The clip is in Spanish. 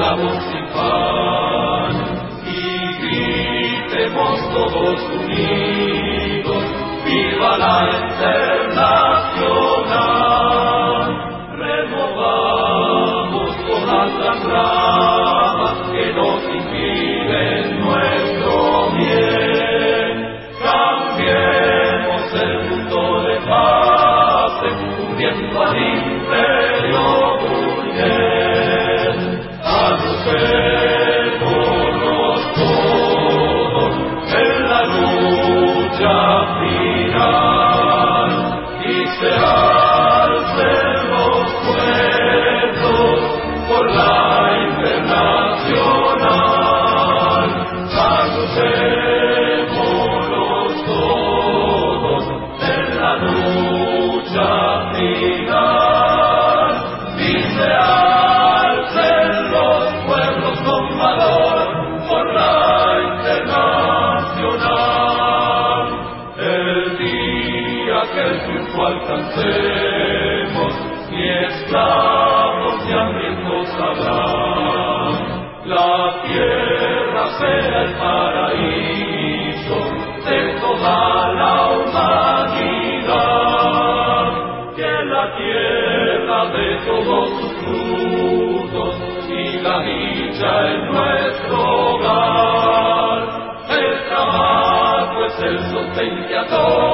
esclavos sin pan, y gritemos todos unidos, viva la Internacional. Removamos todas las ramas que nos impiden nuestro bien. Cambiemos el mundo de paz, hundiendo al imperio burgués. Agrupemonos todos en la lucha final y se alcen los pueblos por la Internacional. Agrupemonos todos en la lucha final y se alcen los pueblos con valor por la Internacional. El día que el triunfo alcancemos, ni esclavos ni hambrientos habrá. La tierra será el paraíso de toda la humanidad. Que la tierra de todos sus frutos y la dicha en nuestro hogar. El trabajo es el sostén que a todos